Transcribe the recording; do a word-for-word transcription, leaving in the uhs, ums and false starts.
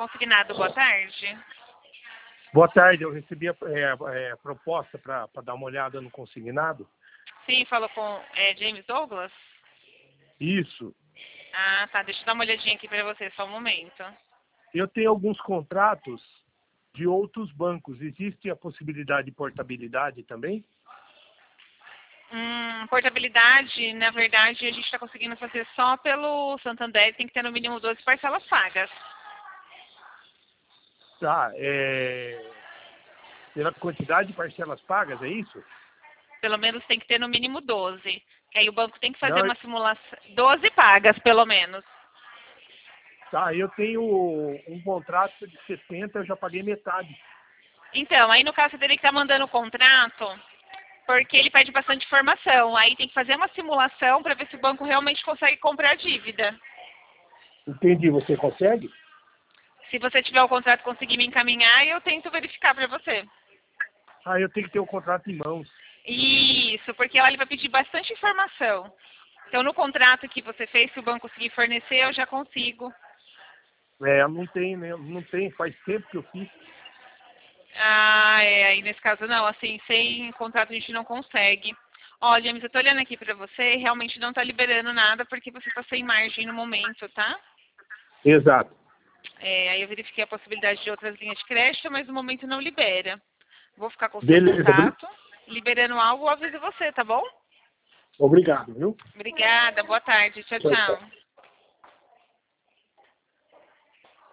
Consignado, boa tarde. Boa tarde, eu recebi a é, é, proposta para dar uma olhada no consignado. Sim, falou com é, James Douglas? Isso. Ah, tá. Deixa eu dar uma olhadinha aqui para você, só um momento. Eu tenho alguns contratos de outros bancos. Existe a possibilidade de portabilidade também? Hum, portabilidade, na verdade, a gente está conseguindo fazer só pelo Santander, tem que ter no mínimo doze parcelas pagas. Tá, é... pela quantidade de parcelas pagas, é isso? Pelo menos tem que ter no mínimo doze. Que aí o banco tem que fazer Não, uma simulação. doze pagas, pelo menos. tá, eu tenho um contrato de setenta, eu já paguei metade. Então, aí no caso você teria que estar mandando o contrato, porque ele pede bastante informação. Aí tem que fazer uma simulação para ver se o banco realmente consegue comprar a dívida. Entendi, você consegue? Se você tiver o contrato e conseguir me encaminhar, eu tento verificar para você. Ah, eu tenho que ter o contrato em mãos. Isso, porque lá ele vai pedir bastante informação. Então, no contrato que você fez, se o banco conseguir fornecer, eu já consigo. É, não tem, né? Não tem, faz tempo que eu fiz. Ah, é, aí nesse caso não, assim, sem contrato a gente não consegue. Ó, James, eu tô olhando aqui pra você e realmente não tá liberando nada porque você tá sem margem no momento, tá? Exato. É, aí eu verifiquei a possibilidade de outras linhas de crédito, mas no momento não libera. Vou ficar com o seu Beleza, obri- contato. Liberando algo, eu aviso você, tá bom? obrigado, viu? Obrigada, boa tarde. Tchau, Tchau, tchau. tchau.